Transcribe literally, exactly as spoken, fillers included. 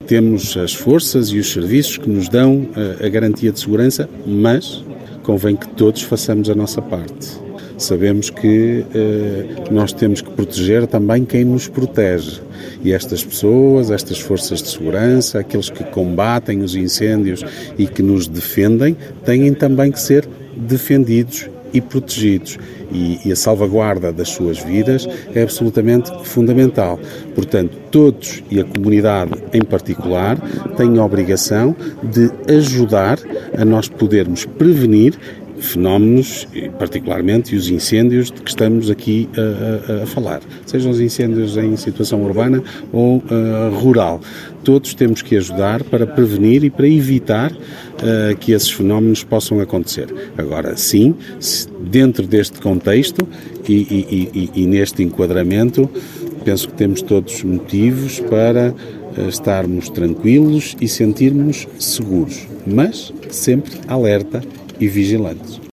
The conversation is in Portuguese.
temos as forças e os serviços que nos dão a, a garantia de segurança, mas convém que todos façamos a nossa parte. Sabemos que eh, nós temos que proteger também quem nos protege. E estas pessoas, estas forças de segurança, aqueles que combatem os incêndios e que nos defendem, têm também que ser defendidos e protegidos. E, e a salvaguarda das suas vidas é absolutamente fundamental. Portanto, todos, e a comunidade em particular, têm a obrigação de ajudar a nós podermos prevenir fenómenos, particularmente os incêndios de que estamos aqui a, a, a falar, sejam os incêndios em situação urbana ou uh, rural. Todos temos que ajudar para prevenir e para evitar uh, que esses fenómenos possam acontecer. Agora, sim, dentro deste contexto e, e, e, e neste enquadramento, penso que temos todos motivos para uh, estarmos tranquilos e sentirmos seguros, mas sempre alerta e vigilantes.